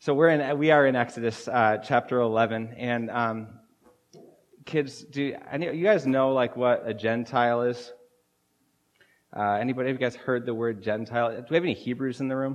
So we are in Exodus chapter 11, and kids, you guys know like what a Gentile is? Anybody? Have you guys heard the word Gentile? Do we have any Hebrews in the room?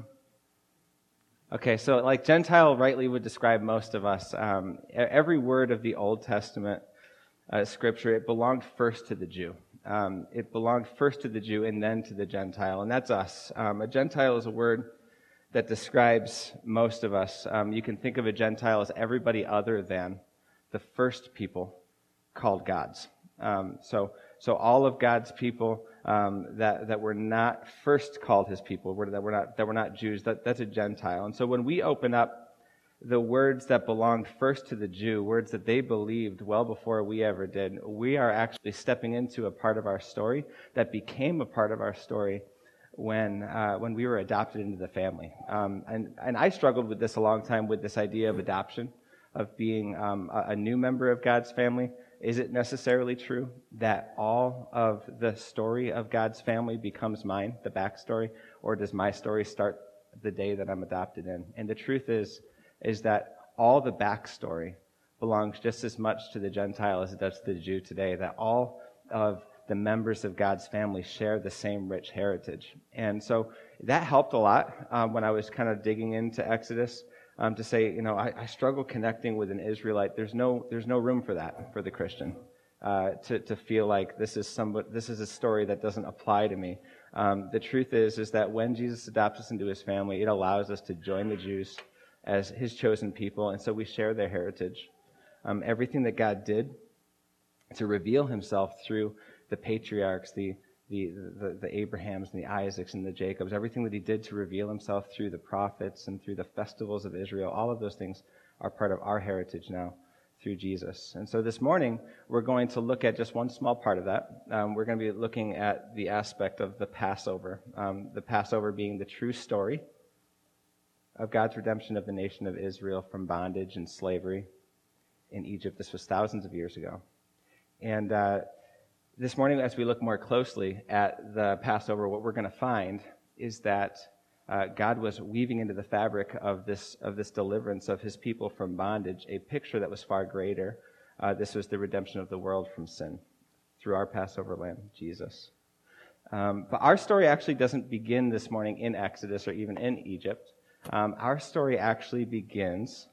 Okay, so like Gentile rightly would describe most of us. Every word of the Old Testament scripture, it belonged first to the Jew. It belonged first to the Jew and then to the Gentile, and that's us. A Gentile is a word that describes most of us. You can think of a Gentile as everybody other than the first people called God's. So all of God's people that were not first called His people, that were not Jews, that's a Gentile. And so when we open up the words that belonged first to the Jew, words that they believed well before we ever did, we are actually stepping into a part of our story that became a part of our story when we were adopted into the family. And I struggled with this a long time, with this idea of adoption, of being a new member of God's family. Is it necessarily true that all of the story of God's family becomes mine, the backstory, or does my story start the day that I'm adopted in? And the truth is that all the backstory belongs just as much to the Gentile as it does to the Jew today, that all of the members of God's family share the same rich heritage. And so that helped a lot when I was kind of digging into Exodus to say, I struggle connecting with an Israelite. There's no room for that for the Christian to feel like this is a story that doesn't apply to me. The truth is that when Jesus adopts us into His family, it allows us to join the Jews as His chosen people, and so we share their heritage. Everything that God did to reveal Himself through the patriarchs, the Abrahams and the Isaacs and the Jacobs, everything that He did to reveal Himself through the prophets and through the festivals of Israel, all of those things are part of our heritage now through Jesus. And so this morning, we're going to look at just one small part of that. We're going to be looking at the aspect of the Passover being the true story of God's redemption of the nation of Israel from bondage and slavery in Egypt. This was thousands of years ago. And this morning, as we look more closely at the Passover, what we're going to find is that God was weaving into the fabric of this deliverance of His people from bondage a picture that was far greater. This was the redemption of the world from sin through our Passover lamb, Jesus. But our story actually doesn't begin this morning in Exodus or even in Egypt. Our story actually begins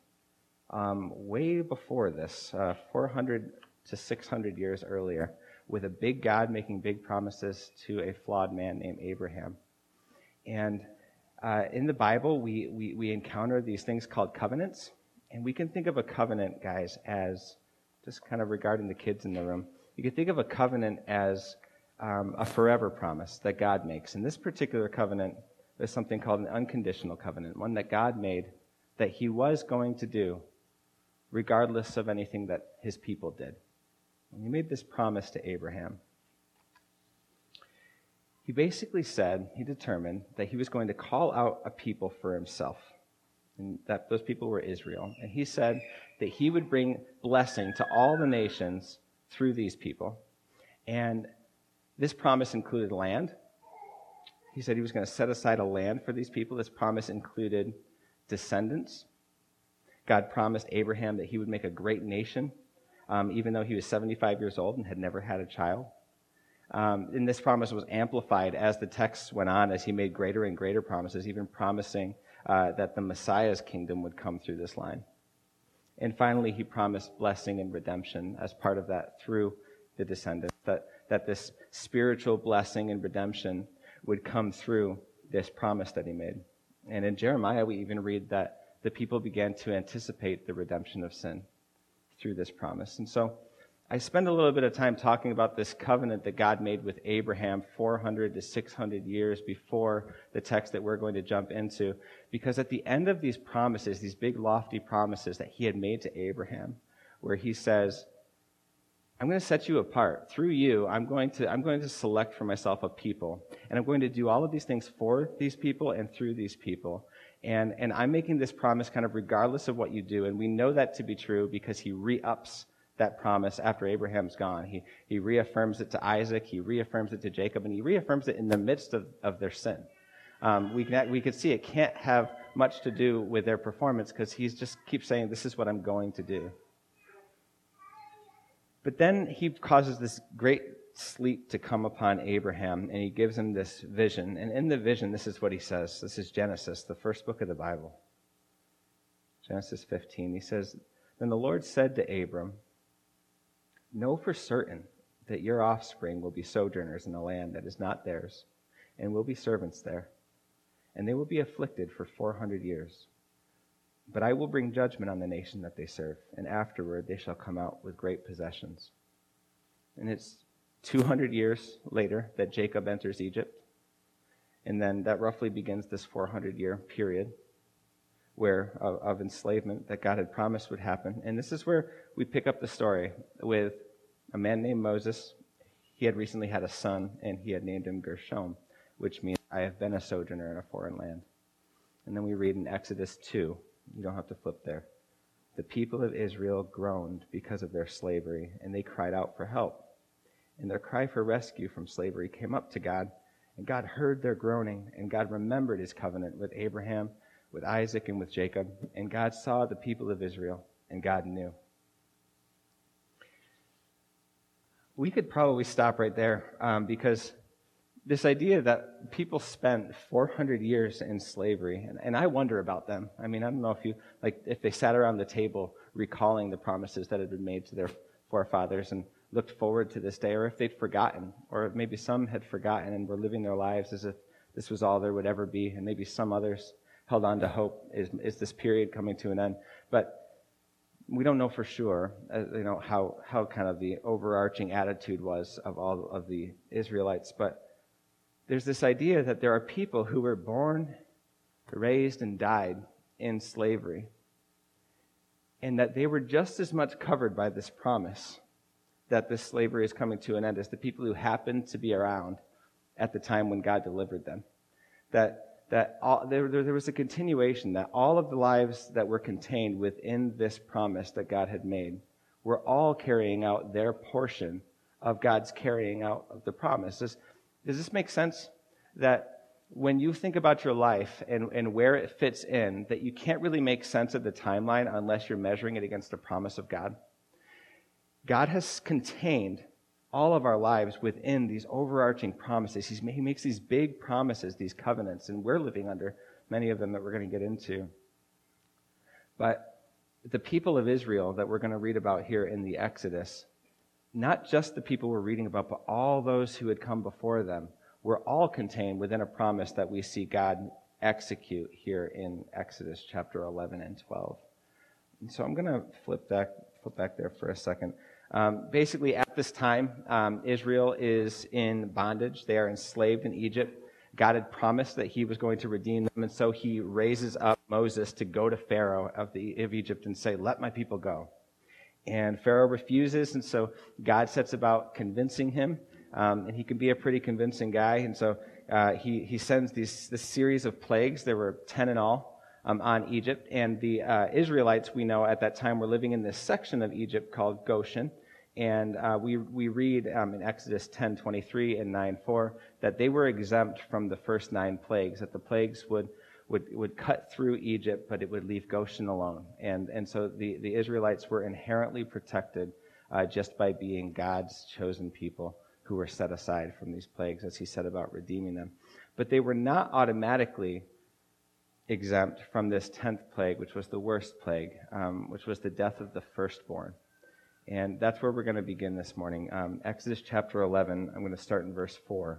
way before this, 400 to 600 years earlier, with a big God making big promises to a flawed man named Abraham. And in the Bible, we encounter these things called covenants. And we can think of a covenant, guys, as, just kind of regarding the kids in the room, you can think of a covenant as a forever promise that God makes. And this particular covenant is something called an unconditional covenant, one that God made that He was going to do regardless of anything that His people did. He made this promise to Abraham. He basically said, he determined that He was going to call out a people for Himself, and that those people were Israel. And He said that He would bring blessing to all the nations through these people. And this promise included land. He said He was going to set aside a land for these people. This promise included descendants. God promised Abraham that He would make a great nation, even though he was 75 years old and had never had a child. And this promise was amplified as the text went on, as He made greater and greater promises, even promising that the Messiah's kingdom would come through this line. And finally, He promised blessing and redemption as part of that through the descendants, that this spiritual blessing and redemption would come through this promise that He made. And in Jeremiah, we even read that the people began to anticipate the redemption of sin through this promise. And so I spend a little bit of time talking about this covenant that God made with Abraham 400 to 600 years before the text that we're going to jump into, because at the end of these promises, these big lofty promises that He had made to Abraham, where He says, I'm going to set you apart. Through you, I'm going to select for myself a people, and I'm going to do all of these things for these people and through these people. And I'm making this promise kind of regardless of what you do. And we know that to be true because He re-ups that promise after Abraham's gone. He reaffirms it to Isaac, He reaffirms it to Jacob, and He reaffirms it in the midst of their sin. We could see it can't have much to do with their performance because he just keeps saying, this is what I'm going to do. But then he causes this great sleep to come upon Abraham, and he gives him this vision. And in the vision, this is what he says. This is Genesis, the first book of the Bible. Genesis 15. He says, "Then the Lord said to Abram, 'Know for certain that your offspring will be sojourners in a land that is not theirs, and will be servants there. And they will be afflicted for 400 years. But I will bring judgment on the nation that they serve, and afterward they shall come out with great possessions.'" And it's 200 years later that Jacob enters Egypt. And then that roughly begins this 400-year period of enslavement that God had promised would happen. And this is where we pick up the story with a man named Moses. He had recently had a son, and he had named him Gershom, which means I have been a sojourner in a foreign land. And then we read in Exodus 2, you don't have to flip there, "The people of Israel groaned because of their slavery, and they cried out for help. And their cry for rescue from slavery came up to God, and God heard their groaning, and God remembered his covenant with Abraham, with Isaac, and with Jacob. And God saw the people of Israel, and God knew." We could probably stop right there because this idea that people spent 400 years in slavery, and I wonder about them. I mean, I don't know if they sat around the table recalling the promises that had been made to their forefathers and looked forward to this day, or if they'd forgotten, or maybe some had forgotten and were living their lives as if this was all there would ever be, and maybe some others held on to hope, is this period coming to an end? But we don't know for sure, how kind of the overarching attitude was of all of the Israelites. But there's this idea that there are people who were born, raised, and died in slavery, and that they were just as much covered by this promise that this slavery is coming to an end as the people who happened to be around at the time when God delivered them. There was a continuation, that all of the lives that were contained within this promise that God had made were all carrying out their portion of God's carrying out of the promise. Does this make sense? That when you think about your life and where it fits in, that you can't really make sense of the timeline unless you're measuring it against the promise of God? God has contained all of our lives within these overarching promises. He makes these big promises, these covenants, and we're living under many of them that we're going to get into. But the people of Israel that we're going to read about here in the Exodus, not just the people we're reading about, but all those who had come before them, were all contained within a promise that we see God execute here in Exodus chapter 11 and 12. And so I'm going to flip back there for a second. Basically, at this time, Israel is in bondage. They are enslaved in Egypt. God had promised that he was going to redeem them, and so he raises up Moses to go to Pharaoh of Egypt and say, "Let my people go." And Pharaoh refuses, and so God sets about convincing him, and he can be a pretty convincing guy. And so he sends this series of plagues. There were 10 in all. On Egypt, and the Israelites, we know at that time, were living in this section of Egypt called Goshen, and we read in Exodus 10:23 and 9:4 that they were exempt from the first 9 plagues, that the plagues would cut through Egypt, but it would leave Goshen alone, and so the Israelites were inherently protected just by being God's chosen people who were set aside from these plagues as he set about redeeming them. But they were not automatically exempt from this 10th plague, which was the worst plague, which was the death of the firstborn. And that's where we're going to begin this morning. Exodus chapter 11, I'm going to start in verse 4.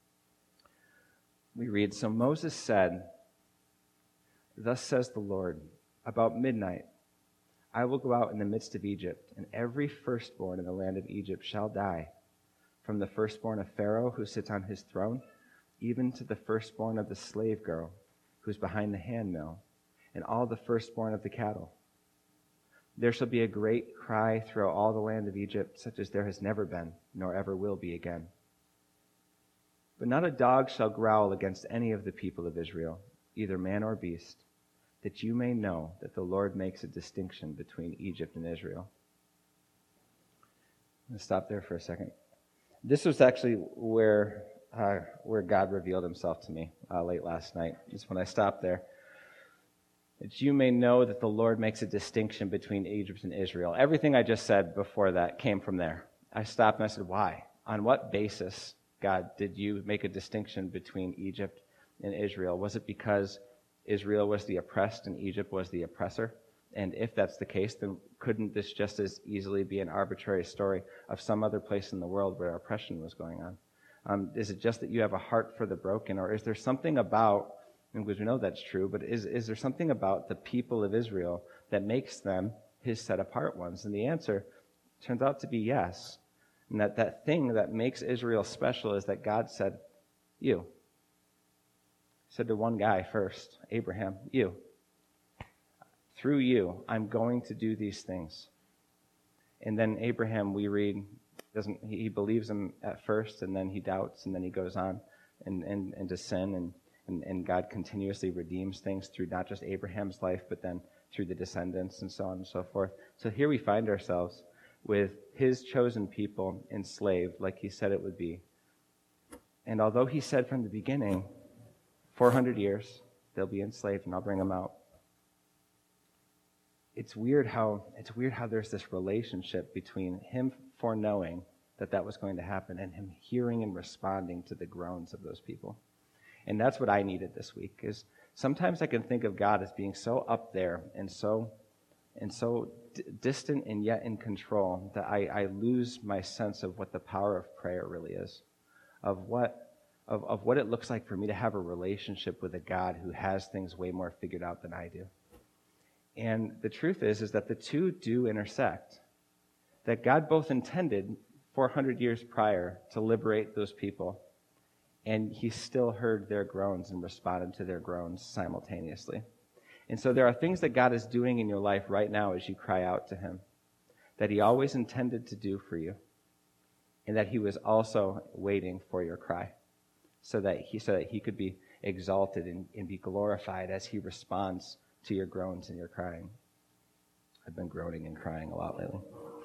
We read, "So Moses said, 'Thus says the Lord, about midnight I will go out in the midst of Egypt, and every firstborn in the land of Egypt shall die, from the firstborn of Pharaoh who sits on his throne, even to the firstborn of the slave girl who's behind the handmill, and all the firstborn of the cattle. There shall be a great cry throughout all the land of Egypt, such as there has never been, nor ever will be again. But not a dog shall growl against any of the people of Israel, either man or beast, that you may know that the Lord makes a distinction between Egypt and Israel.'" I'm going to stop there for a second. This was actually where God revealed himself to me late last night, just when I stopped there. that you may know that the Lord makes a distinction between Egypt and Israel. Everything I just said before that came from there. I stopped and I said, why? On what basis, God, did you make a distinction between Egypt and Israel? Was it because Israel was the oppressed and Egypt was the oppressor? And if that's the case, then couldn't this just as easily be an arbitrary story of some other place in the world where oppression was going on? Is it just that you have a heart for the broken, or is there something about, and because we know that's true, but is there something about the people of Israel that makes them his set-apart ones? And the answer turns out to be yes. And that thing that makes Israel special is that God said, you. He said to one guy first, Abraham, you. Through you, I'm going to do these things. And then Abraham, we read, he believes him at first, and then he doubts, and then he goes on into sin, and God continuously redeems things through not just Abraham's life, but then through the descendants and so on and so forth. So here we find ourselves with his chosen people enslaved like he said it would be. And although he said from the beginning, 400 years, they'll be enslaved and I'll bring them out. It's weird how there's this relationship between him foreknowing that was going to happen and him hearing and responding to the groans of those people. And that's what I needed this week, is sometimes I can think of God as being so up there and so distant and yet in control that I lose my sense of what the power of prayer really is, of what it looks like for me to have a relationship with a God who has things way more figured out than I do. And the truth is that the two do intersect, that God both intended 400 years prior to liberate those people, and he still heard their groans and responded to their groans simultaneously. And so there are things that God is doing in your life right now as you cry out to him that he always intended to do for you, and that he was also waiting for your cry so that he could be exalted and be glorified as he responds to your groans and your crying. I've been groaning and crying a lot lately.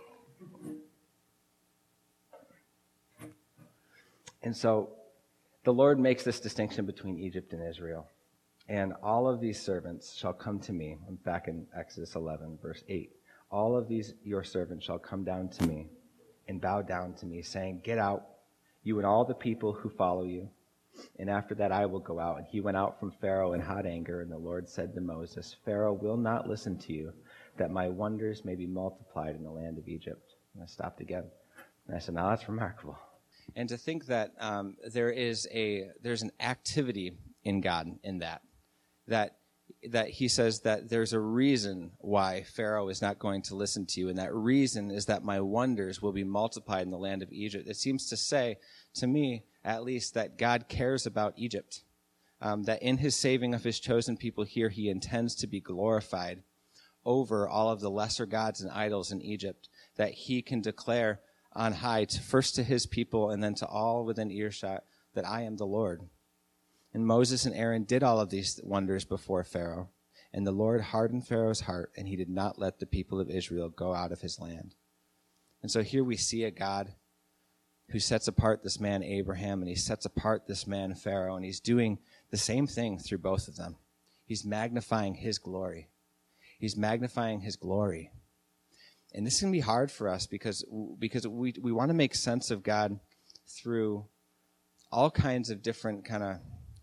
And so the Lord makes this distinction between Egypt and Israel. And all of these servants shall come to me. I'm back in Exodus 11, verse 8. All of these your servants shall come down to me and bow down to me, saying, get out, you and all the people who follow you. And after that I will go out. And he went out from Pharaoh in hot anger, and the Lord said to Moses, Pharaoh will not listen to you, that my wonders may be multiplied in the land of Egypt. And I stopped again. And I said, now that's remarkable. And to think that there's an activity in God in that he says that there's a reason why Pharaoh is not going to listen to you, and that reason is that my wonders will be multiplied in the land of Egypt. It seems to say, to me at least, that God cares about Egypt, that in his saving of his chosen people here, he intends to be glorified over all of the lesser gods and idols in Egypt, that he can declare on high, first to his people and then to all within earshot, that I am the Lord. And Moses and Aaron did all of these wonders before Pharaoh, and the Lord hardened Pharaoh's heart, and he did not let the people of Israel go out of his land. And so here we see a God who sets apart this man Abraham, and he sets apart this man Pharaoh, and he's doing the same thing through both of them. He's magnifying his glory. He's magnifying his glory. And this can be hard for us because we want to make sense of God through all kinds of different kind of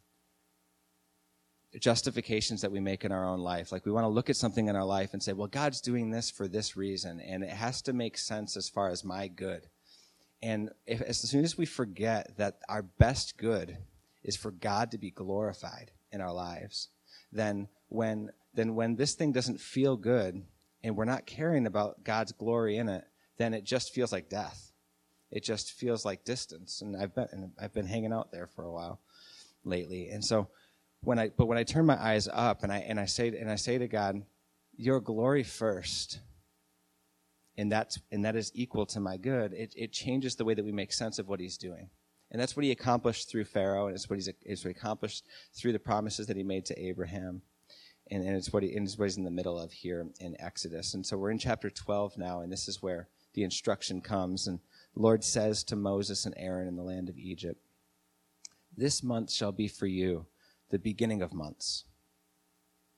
justifications that we make in our own life. Like we want to look at something in our life and say, well, God's doing this for this reason, and it has to make sense as far as my good. And as soon as we forget that our best good is for God to be glorified in our lives, then when this thing doesn't feel good and we're not caring about God's glory in it, then it just feels like death. It just feels like distance. And I've been hanging out there for a while lately. And so when I turn my eyes up and I say to God, your glory first, and that is equal to my good, it changes the way that we make sense of what he's doing. And that's what he accomplished through Pharaoh, and it's what he accomplished through the promises that he made to Abraham. And it's what he's in the middle of here in Exodus. And so we're in chapter 12 now, and this is where the instruction comes. And the Lord says to Moses and Aaron in the land of Egypt, this month shall be for you the beginning of months.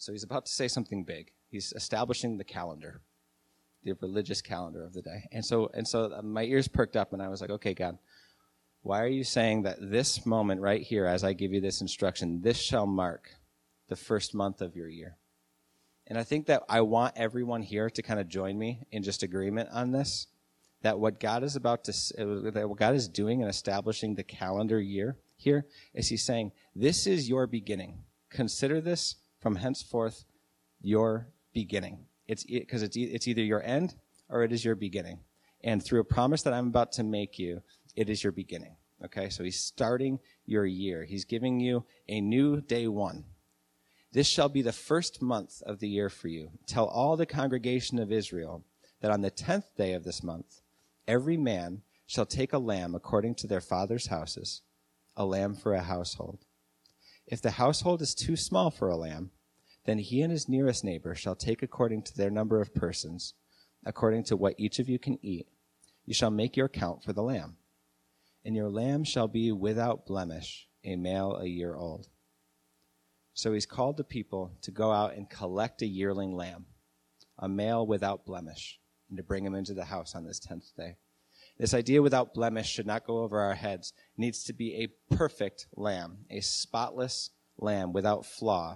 So he's about to say something big. He's establishing the calendar, the religious calendar of the day. And so my ears perked up, and I was like, okay, God, why are you saying that this moment right here, as I give you this instruction, this shall mark the first month of your year? And I think that I want everyone here to kind of join me in just agreement on this, that what God is that what God is doing in establishing the calendar year here is he's saying, this is your beginning. Consider this from henceforth your beginning. It's either your end or it is your beginning. And through a promise that I'm about to make you, it is your beginning. Okay, so he's starting your year. He's giving you a new day one. This shall be the first month of the year for you. Tell all the congregation of Israel that on the 10th day of this month, every man shall take a lamb according to their father's houses, a lamb for a household. If the household is too small for a lamb, then he and his nearest neighbor shall take according to their number of persons, according to what each of you can eat. You shall make your count for the lamb. And your lamb shall be without blemish, a male a year old. So he's called the people to go out and collect a yearling lamb, a male without blemish, and to bring him into the house on this 10th day. This idea without blemish should not go over our heads. It needs to be a perfect lamb, a spotless lamb without flaw.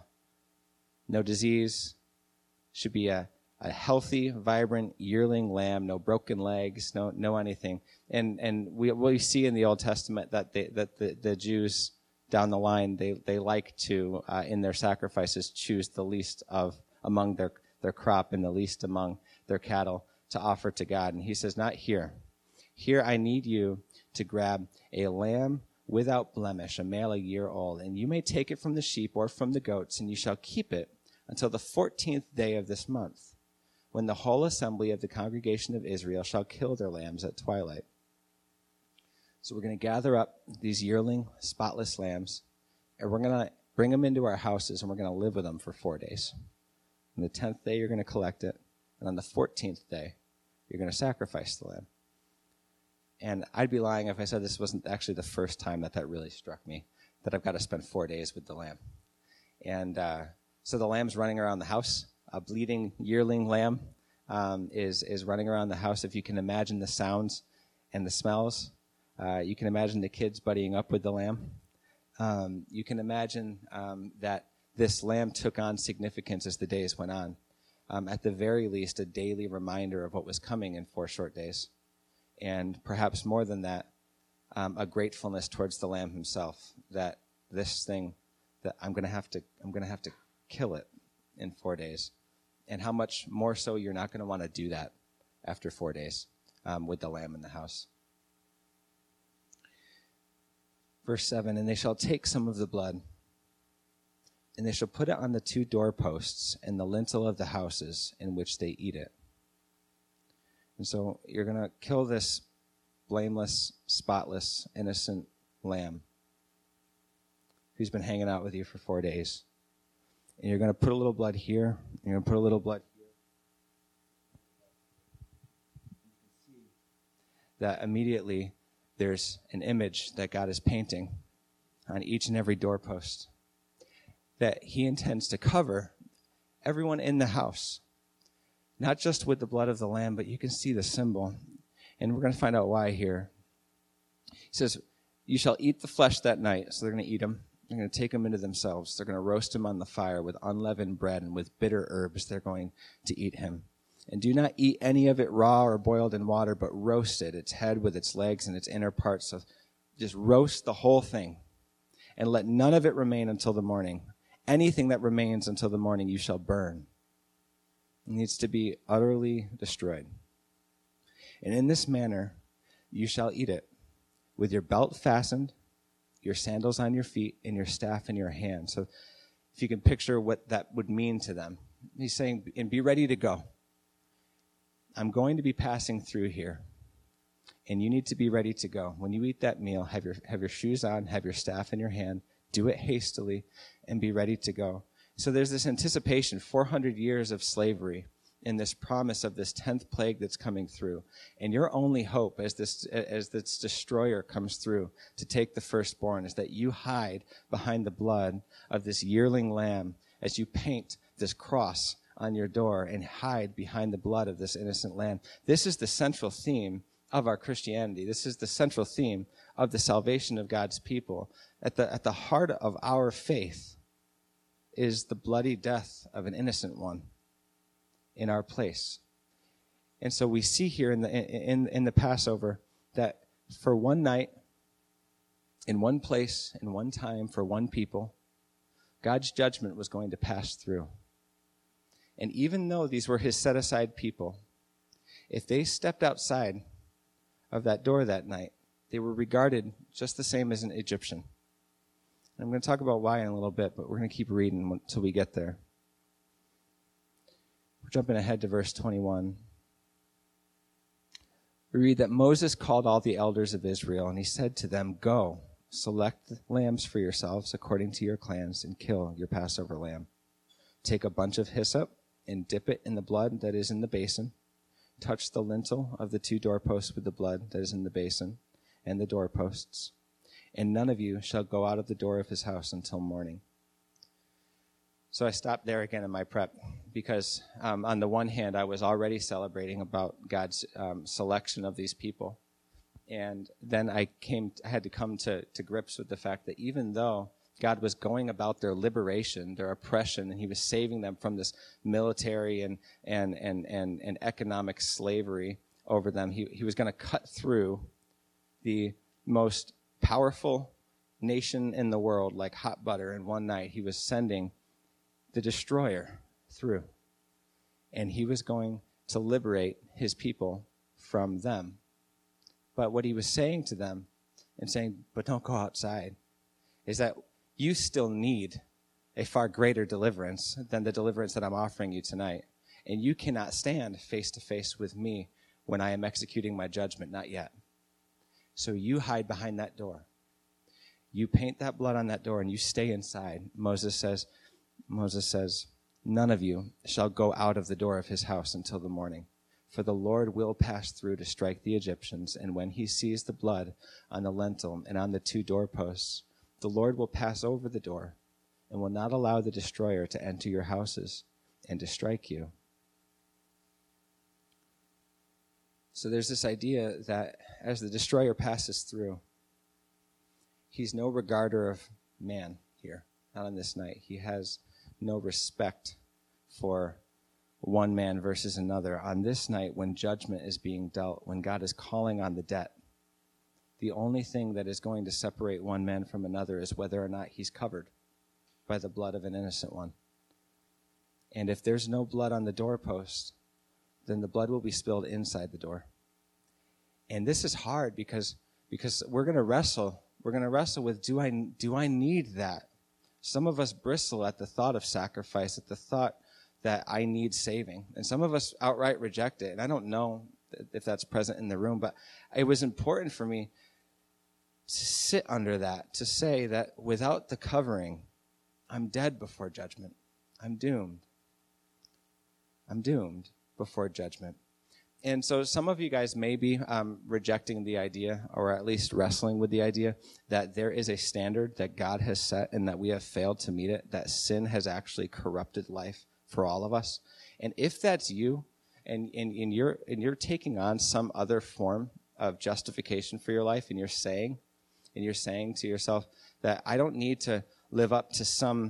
No disease. Should be a healthy, vibrant yearling lamb, no broken legs, no anything. And we see in the Old Testament that the Jews down the line, they like to, in their sacrifices, choose the least among their crop and the least among their cattle to offer to God. And he says, not here. Here I need you to grab a lamb without blemish, a male a year old, and you may take it from the sheep or from the goats, and you shall keep it until the 14th day of this month, when the whole assembly of the congregation of Israel shall kill their lambs at twilight. So we're going to gather up these yearling, spotless lambs, and we're going to bring them into our houses, and we're going to live with them for 4 days. On the 10th day, you're going to collect it, and on the 14th day, you're going to sacrifice the lamb. And I'd be lying if I said this wasn't actually the first time that really struck me, that I've got to spend 4 days with the lamb. And so the lamb's running around the house. A bleeding yearling lamb is running around the house. If you can imagine the sounds and the smells, you can imagine the kids buddying up with the lamb. You can imagine that this lamb took on significance as the days went on. At the very least, a daily reminder of what was coming in 4 short days. And perhaps more than that, a gratefulness towards the lamb himself, that this thing, that I'm going to have to kill it in 4 days. And how much more so you're not going to want to do that after 4 days with the lamb in the house. Verse 7, and they shall take some of the blood, and they shall put it on the 2 doorposts and the lintel of the houses in which they eat it. And so you're going to kill this blameless, spotless, innocent lamb who's been hanging out with you for 4 days. And you're going to put a little blood here, and you're going to put a little blood here. You can see that immediately there's an image that God is painting on each and every doorpost that he intends to cover everyone in the house. Not just with the blood of the lamb, but you can see the symbol. And we're going to find out why here. He says, you shall eat the flesh that night. So they're going to eat them. They're going to take them into themselves. They're going to roast him on the fire with unleavened bread, and with bitter herbs they're going to eat him. And do not eat any of it raw or boiled in water, but roast it, its head with its legs and its inner parts. So just roast the whole thing. And let none of it remain until the morning. Anything that remains until the morning you shall burn. It needs to be utterly destroyed. And in this manner you shall eat it, with your belt fastened, your sandals on your feet, and your staff in your hand. So if you can picture what that would mean to them. He's saying, and be ready to go. I'm going to be passing through here, and you need to be ready to go. When you eat that meal, have your shoes on, have your staff in your hand, do it hastily, and be ready to go. So there's this anticipation, 400 years of slavery, and this promise of this 10th plague that's coming through. And your only hope as this destroyer comes through to take the firstborn is that you hide behind the blood of this yearling lamb as you paint this cross on your door and hide behind the blood of this innocent lamb. This is the central theme of our Christianity. This is the central theme of the salvation of God's people. At the heart of our faith is the bloody death of an innocent one in our place. And so we see here in the Passover that for one night, in one place, in one time, for one people, God's judgment was going to pass through. And even though these were his set-aside people, if they stepped outside of that door that night, they were regarded just the same as an Egyptian. And I'm going to talk about why in a little bit, but we're going to keep reading until we get there. We're jumping ahead to verse 21. We read that Moses called all the elders of Israel, and he said to them, "Go, select lambs for yourselves according to your clans, and kill your Passover lamb. Take a bunch of hyssop and dip it in the blood that is in the basin. Touch the lintel of the 2 doorposts with the blood that is in the basin and the doorposts. And none of you shall go out of the door of his house until morning." So I stopped there again in my prep because on the one hand, I was already celebrating about God's selection of these people. And then I had to come to grips with the fact that even though God was going about their liberation, their oppression, and he was saving them from this military and economic slavery over them, he was going to cut through the most powerful nation in the world like hot butter in one night. He was sending the destroyer through, and he was going to liberate his people from them. But what he was saying to them and saying, "But don't go outside," is that you still need a far greater deliverance than the deliverance that I'm offering you tonight. And you cannot stand face to face with me when I am executing my judgment, not yet. So you hide behind that door. You paint that blood on that door and you stay inside. Moses says, "None of you shall go out of the door of his house until the morning. For the Lord will pass through to strike the Egyptians, and when he sees the blood on the lintel and on the 2 doorposts, the Lord will pass over the door and will not allow the destroyer to enter your houses and to strike you." So there's this idea that as the destroyer passes through, he's no regarder of man here, not on this night. He has no respect for one man versus another. On this night, when judgment is being dealt, when God is calling on the debt, the only thing that is going to separate one man from another is whether or not he's covered by the blood of an innocent one. And if there's no blood on the doorpost, then the blood will be spilled inside the door. And this is hard because we're going to wrestle. We're going to wrestle with, do I need that? Some of us bristle at the thought of sacrifice, at the thought that I need saving. And some of us outright reject it. And I don't know if that's present in the room, but it was important for me to sit under that, to say that without the covering, I'm dead before judgment. I'm doomed. I'm doomed before judgment. And so some of you guys may be rejecting the idea, or at least wrestling with the idea, that there is a standard that God has set and that we have failed to meet it, that sin has actually corrupted life for all of us. And if that's you, and you're taking on some other form of justification for your life, and you're saying to yourself that I don't need to live up to some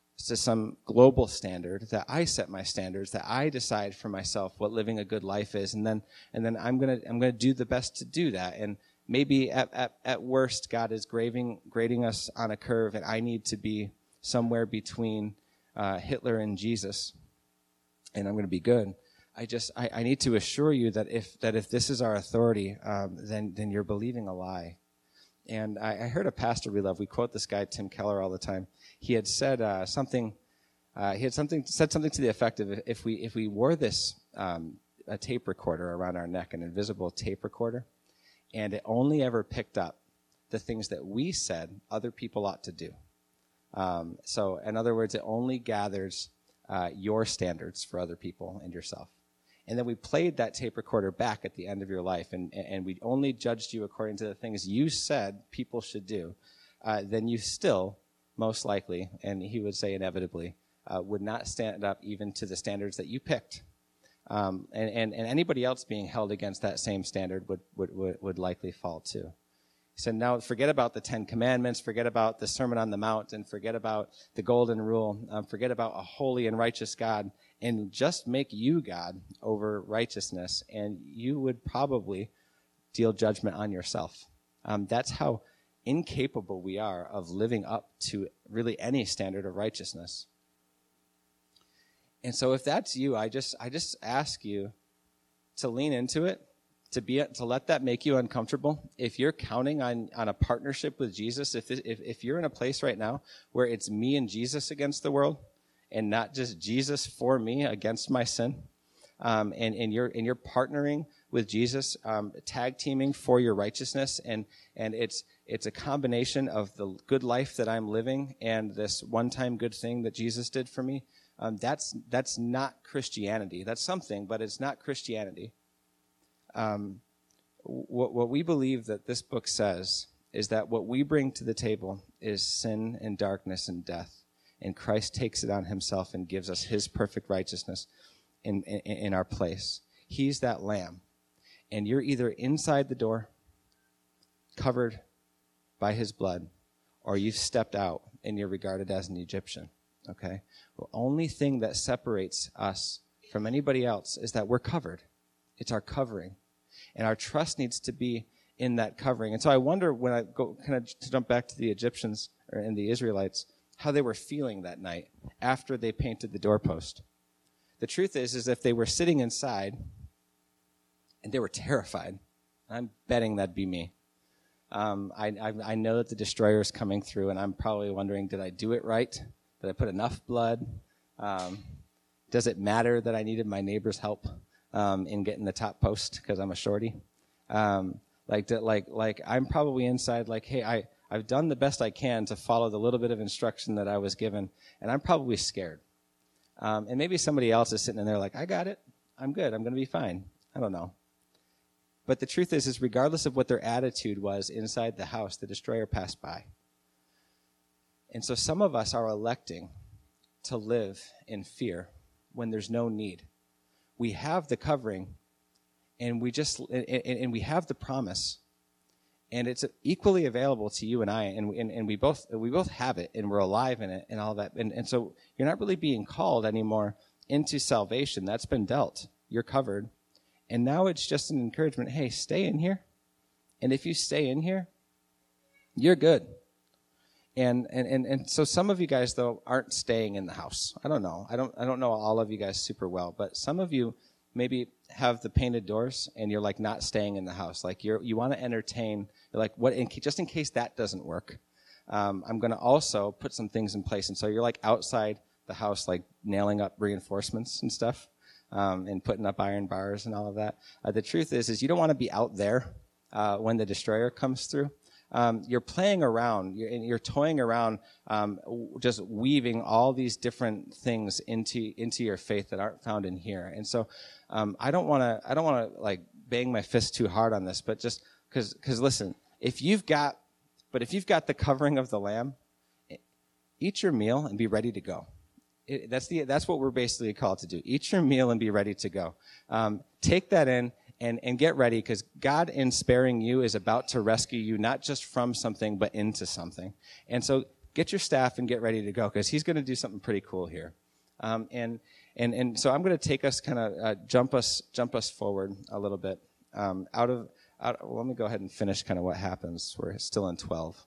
global standard, that I set my standards, that I decide for myself what living a good life is, and then I'm gonna do the best to do that. And maybe at worst, God is grading us on a curve, and I need to be somewhere between Hitler and Jesus, and I'm going to be good. I need to assure you that if this is our authority, then you're believing a lie. And I heard a pastor we love. We quote this guy Tim Keller all the time. He had said something. Said something to the effect of, if we wore this a tape recorder around our neck, an invisible tape recorder, and it only ever picked up the things that we said other people ought to do. So, in other words, it only gathers your standards for other people and yourself. And then we played that tape recorder back at the end of your life, and we only judged you according to the things you said people should do. Then you still, most likely, and he would say inevitably, would not stand up even to the standards that you picked. And anybody else being held against that same standard would likely fall too. He said, now forget about the 10 Commandments, forget about the Sermon on the Mount, and forget about the Golden Rule, forget about a holy and righteous God, and just make you God over righteousness, and you would probably deal judgment on yourself. That's how incapable we are of living up to really any standard of righteousness. And so if that's you, I just ask you to lean into it, to let that make you uncomfortable. If you're counting on a partnership with Jesus, if you're in a place right now where it's me and Jesus against the world, and not just Jesus for me against my sin, and you're partnering with Jesus, tag teaming for your righteousness, and it's a combination of the good life that I'm living and this one-time good thing that Jesus did for me. That's not Christianity. That's something, but it's not Christianity. What we believe that this book says is that what we bring to the table is sin and darkness and death, and Christ takes it on himself and gives us his perfect righteousness in our place. He's that lamb, and you're either inside the door, covered by his blood, or you've stepped out and you're regarded as an Egyptian. Okay? The only thing that separates us from anybody else is that we're covered. It's our covering. And our trust needs to be in that covering. And so I wonder, when I go kind of to jump back to the Egyptians and the Israelites, how they were feeling that night after they painted the doorpost. The truth is if they were sitting inside and they were terrified, I'm betting that'd be me. I know that the destroyer is coming through, and I'm probably wondering, did I do it right? Did I put enough blood? Does it matter that I needed my neighbor's help in getting the top post because I'm a shorty? Like I'm probably inside like, hey, I've done the best I can to follow the little bit of instruction that I was given, and I'm probably scared. And maybe somebody else is sitting in there like, I got it. I'm good. I'm going to be fine. I don't know. But the truth is regardless of what their attitude was inside the house, the destroyer passed by. And so some of us are electing to live in fear when there's no need. We have the covering, and we have the promise, and it's equally available to you and I, and we both have it, and we're alive in it, and all that. And so you're not really being called anymore into salvation. That's been dealt. You're covered. And now it's just an encouragement. Hey, stay in here. And if you stay in here, you're good. And so some of you guys, though, aren't staying in the house. I don't know. I don't know all of you guys super well, but some of you maybe have the painted doors and you're like not staying in the house. Like you want to entertain. You're like, what? Just in case that doesn't work, I'm going to also put some things in place. And so you're like outside the house, like nailing up reinforcements and stuff, and putting up iron bars and all of that. The truth is you don't want to be out there when the destroyer comes through. You're playing around, you're toying around, just weaving all these different things into your faith that aren't found in here. And so, I don't want to like bang my fist too hard on this, but just because listen, if you've got the covering of the Lamb, eat your meal and be ready to go. That's what we're basically called to do. Eat your meal and be ready to go. Take that in. And get ready, because God, in sparing you, is about to rescue you, not just from something, but into something. And so get your staff and get ready to go, because he's going to do something pretty cool here. And so I'm going to take us kind of jump us forward a little bit. Well, let me go ahead and finish kind of what happens. We're still in 12.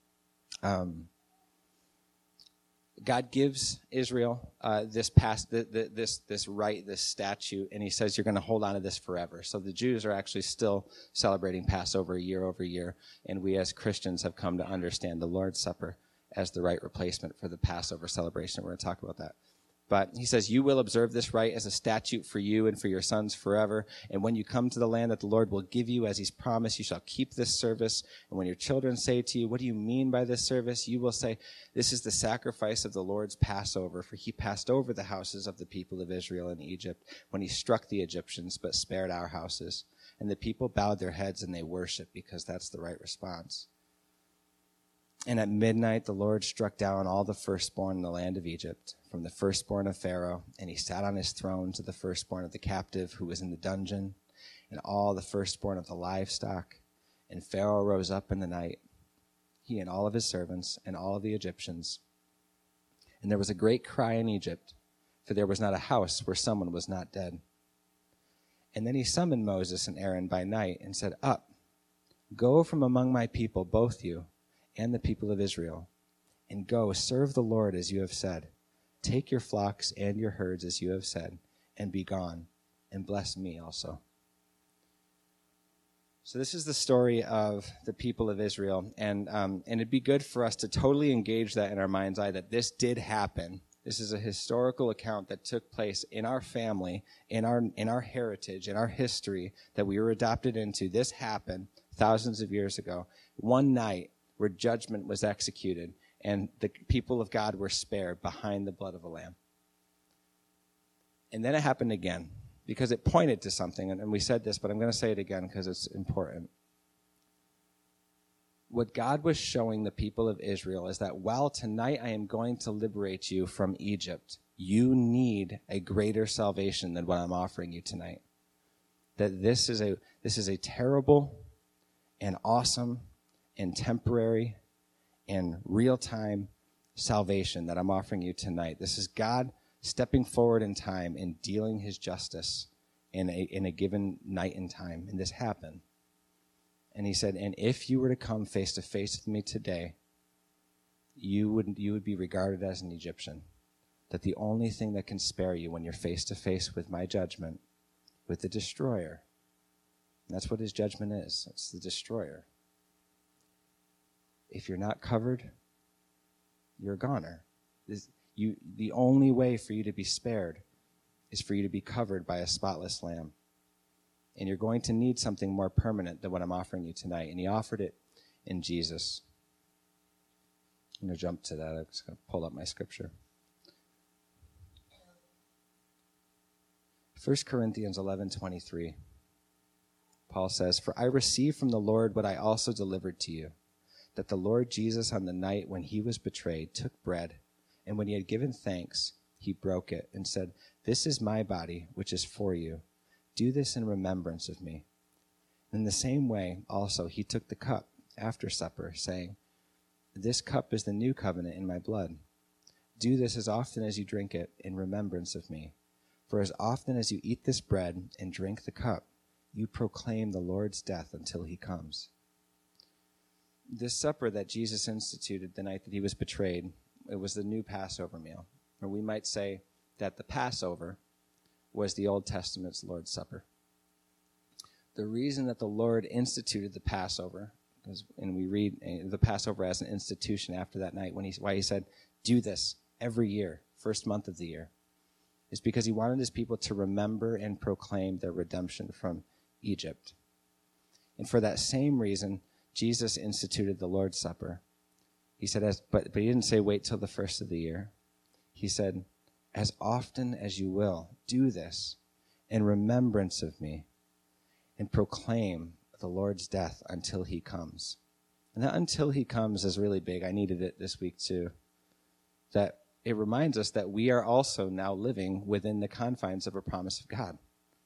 God gives Israel this right, this statute, and he says you're going to hold on to this forever. So the Jews are actually still celebrating Passover year over year, and we as Christians have come to understand the Lord's Supper as the right replacement for the Passover celebration. We're going to talk about that. But he says, you will observe this rite as a statute for you and for your sons forever. And when you come to the land that the Lord will give you as he's promised, you shall keep this service. And when your children say to you, what do you mean by this service? You will say, this is the sacrifice of the Lord's Passover, for he passed over the houses of the people of Israel in Egypt when he struck the Egyptians, but spared our houses. And the people bowed their heads and they worshiped, because that's the right response. And at midnight, the Lord struck down all the firstborn in the land of Egypt, from the firstborn of Pharaoh, and he sat on his throne to the firstborn of the captive who was in the dungeon, and all the firstborn of the livestock. And Pharaoh rose up in the night, he and all of his servants and all of the Egyptians. And there was a great cry in Egypt, for there was not a house where someone was not dead. And then he summoned Moses and Aaron by night and said, Up, go from among my people, both you and the people of Israel, and go serve the Lord as you have said. Take your flocks and your herds as you have said, and be gone, and bless me also. So this is the story of the people of Israel, and it'd be good for us to totally engage that in our mind's eye, that this did happen. This is a historical account that took place in our family, in our heritage, in our history that we were adopted into. This happened thousands of years ago. One night where judgment was executed and the people of God were spared behind the blood of a lamb. And then it happened again because it pointed to something, and we said this, but I'm going to say it again because it's important. What God was showing the people of Israel is that while tonight I am going to liberate you from Egypt, you need a greater salvation than what I'm offering you tonight. That this is a terrible and awesome and temporary and real-time salvation that I'm offering you tonight. This is God stepping forward in time and dealing his justice in a given night and time. And this happened. And he said, and if you were to come face to face with me today, you would be regarded as an Egyptian. That the only thing that can spare you when you're face to face with my judgment, with the destroyer, and that's what his judgment is. It's the destroyer. If you're not covered, you're a goner. The only way for you to be spared is for you to be covered by a spotless lamb. And you're going to need something more permanent than what I'm offering you tonight. And he offered it in Jesus. I'm going to jump to that. I'm just going to pull up my scripture. 1 Corinthians 11:23. Paul says, For I received from the Lord what I also delivered to you, that the Lord Jesus on the night when he was betrayed took bread, and when he had given thanks, he broke it and said, This is my body, which is for you. Do this in remembrance of me. In the same way, also, he took the cup after supper, saying, This cup is the new covenant in my blood. Do this as often as you drink it in remembrance of me. For as often as you eat this bread and drink the cup, you proclaim the Lord's death until he comes. This supper that Jesus instituted the night that he was betrayed, it was the new Passover meal. Or we might say that the Passover was the Old Testament's Lord's Supper. The reason that the Lord instituted the Passover, and we read the Passover as an institution after that night, why he said, do this every year, first month of the year, is because he wanted his people to remember and proclaim their redemption from Egypt. And for that same reason, Jesus instituted the Lord's Supper. He said, but he didn't say wait till the first of the year. He said, as often as you will, do this in remembrance of me and proclaim the Lord's death until he comes. And that until he comes is really big. I needed it this week too. That it reminds us that we are also now living within the confines of a promise of God.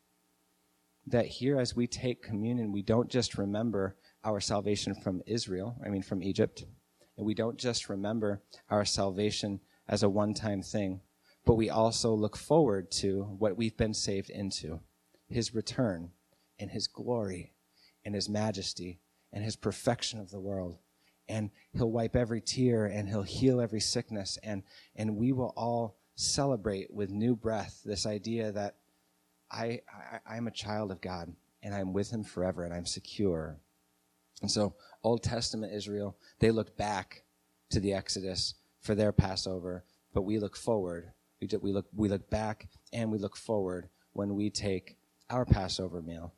That here as we take communion, we don't just remember our salvation from from Egypt. And we don't just remember our salvation as a one-time thing, but we also look forward to what we've been saved into, his return and his glory and his majesty and his perfection of the world. And he'll wipe every tear and he'll heal every sickness. And we will all celebrate with new breath this idea that I'm a child of God and I'm with him forever and I'm secure. And so Old Testament Israel, they looked back to the Exodus for their Passover, but we look forward. We look back and we look forward when we take our Passover meal.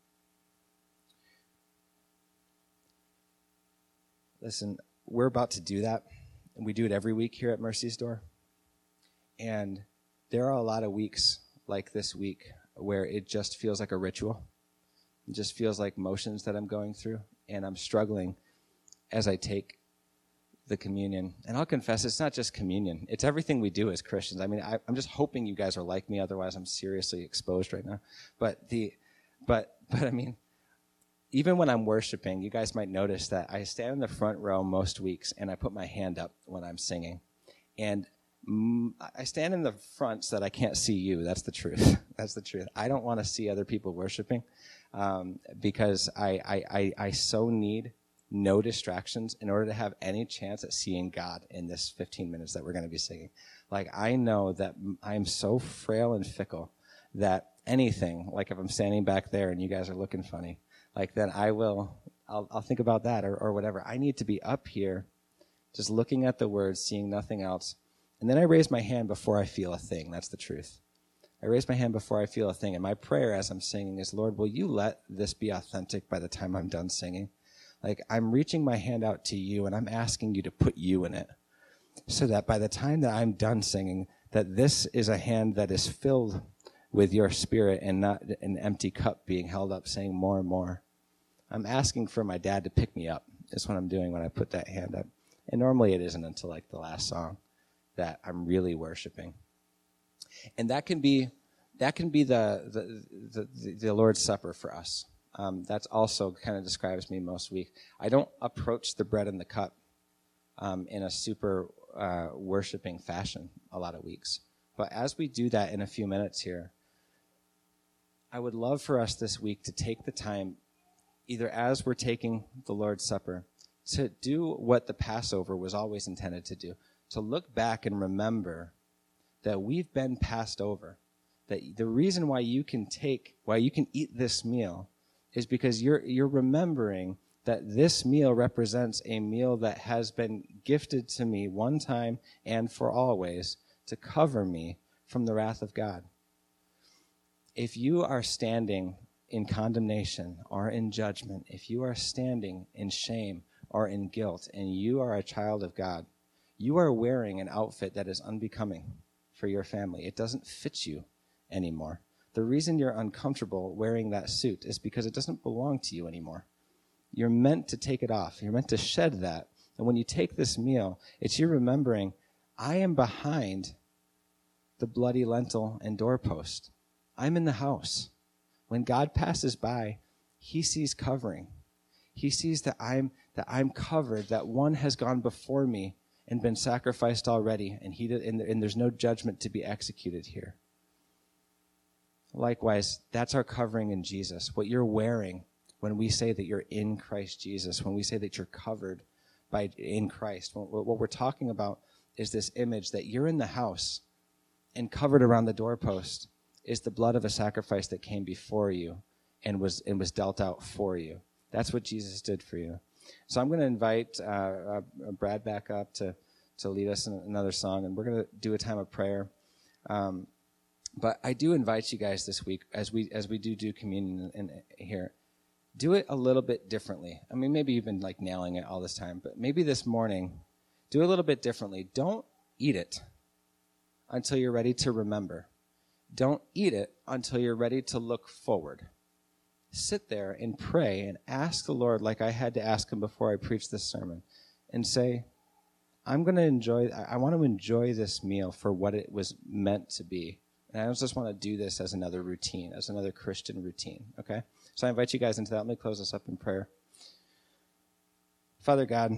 Listen, we're about to do that, and we do it every week here at Mercy's Door. And there are a lot of weeks like this week where it just feels like a ritual. It just feels like motions that I'm going through, and I'm struggling as I take the communion. And I'll confess, it's not just communion. It's everything we do as Christians. I mean, I'm just hoping you guys are like me. Otherwise, I'm seriously exposed right now. But I mean, even when I'm worshiping, you guys might notice that I stand in the front row most weeks, and I put my hand up when I'm singing. And I stand in the front so that I can't see you. That's the truth. That's the truth. I don't want to see other people worshiping because I so need no distractions in order to have any chance at seeing God in this 15 minutes that we're going to be singing. Like, I know that I'm so frail and fickle that anything, like if I'm standing back there and you guys are looking funny, like then I'll think about that or whatever. I need to be up here just looking at the words, seeing nothing else. And then I raise my hand before I feel a thing. That's the truth. I raise my hand before I feel a thing. And my prayer as I'm singing is, Lord, will you let this be authentic by the time I'm done singing? Like, I'm reaching my hand out to you, and I'm asking you to put you in it so that by the time that I'm done singing, that this is a hand that is filled with your spirit and not an empty cup being held up saying more and more. I'm asking for my dad to pick me up. That's what I'm doing when I put that hand up. And normally it isn't until like the last song that I'm really worshiping. And that can be the Lord's Supper for us. That's also kind of describes me most weeks. I don't approach the bread and the cup in a super worshiping fashion a lot of weeks. But as we do that in a few minutes here, I would love for us this week to take the time, either as we're taking the Lord's Supper, to do what the Passover was always intended to do, to look back and remember that we've been passed over, that the reason why you can eat this meal is because you're remembering that this meal represents a meal that has been gifted to me one time and for always to cover me from the wrath of God. If you are standing in condemnation or in judgment, if you are standing in shame or in guilt, and you are a child of God, you are wearing an outfit that is unbecoming for your family. It doesn't fit you anymore. The reason you're uncomfortable wearing that suit is because it doesn't belong to you anymore. You're meant to take it off. You're meant to shed that. And when you take this meal, it's you remembering, I am behind the bloody lintel and doorpost. I'm in the house. When God passes by, he sees covering. He sees that I'm covered, that one has gone before me and been sacrificed already, and there's no judgment to be executed here. Likewise, that's our covering in Jesus. What you're wearing when we say that you're in Christ Jesus, when we say that you're covered in Christ, what we're talking about is this image that you're in the house and covered around the doorpost is the blood of a sacrifice that came before you and was dealt out for you. That's what Jesus did for you. So I'm going to invite Brad back up to lead us in another song, and we're going to do a time of prayer. But I do invite you guys this week, as we do communion in here, do it a little bit differently. I mean, maybe you've been like nailing it all this time, but maybe this morning, do it a little bit differently. Don't eat it until you're ready to remember. Don't eat it until you're ready to look forward. Sit there and pray and ask the Lord, like I had to ask him before I preached this sermon, and say, I want to enjoy this meal for what it was meant to be. And I don't just want to do this as another routine, as another Christian routine, okay? So I invite you guys into that. Let me close this up in prayer. Father God,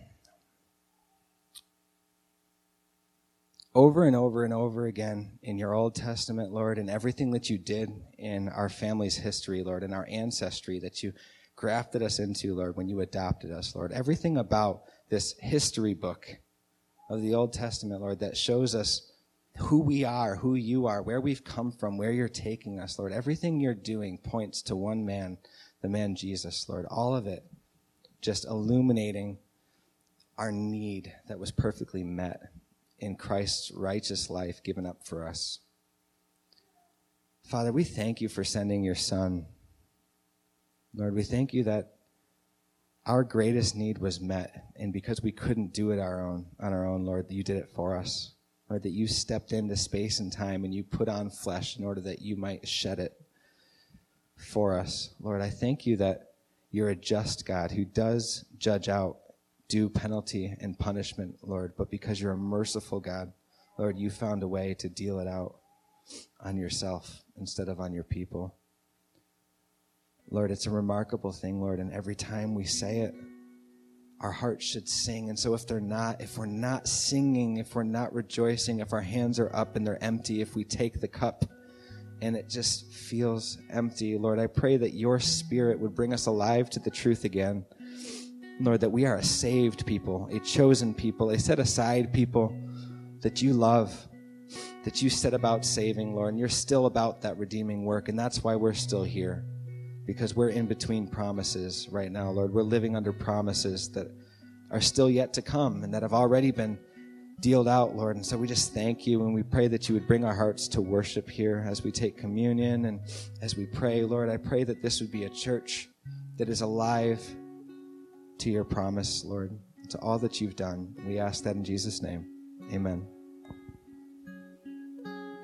over and over and over again in your Old Testament, Lord, and everything that you did in our family's history, Lord, and our ancestry that you grafted us into, Lord, when you adopted us, Lord, everything about this history book of the Old Testament, Lord, that shows us who we are, who you are, where we've come from, where you're taking us, Lord. Everything you're doing points to one man, the man Jesus, Lord. All of it just illuminating our need that was perfectly met in Christ's righteous life given up for us. Father, we thank you for sending your Son. Lord, we thank you that our greatest need was met, and because we couldn't do it on our own, Lord, that you did it for us. Lord, that you stepped into space and time and you put on flesh in order that you might shed it for us. Lord, I thank you that you're a just God who does judge out due penalty and punishment, Lord, but because you're a merciful God, Lord, you found a way to deal it out on yourself instead of on your people. Lord, it's a remarkable thing, Lord, and every time we say it, our hearts should sing. And so if we're not singing, if we're not rejoicing, if our hands are up and they're empty, if we take the cup and it just feels empty, Lord, I pray that your Spirit would bring us alive to the truth again. Lord, that we are a saved people, a chosen people, a set-aside people that you love, that you set about saving, Lord, and you're still about that redeeming work, and that's why we're still here, because we're in between promises right now, Lord. We're living under promises that are still yet to come and that have already been dealed out, Lord. And so we just thank you, and we pray that you would bring our hearts to worship here as we take communion and as we pray, Lord. I pray that this would be a church that is alive to your promise, Lord, to all that you've done. We ask that in Jesus' name. Amen.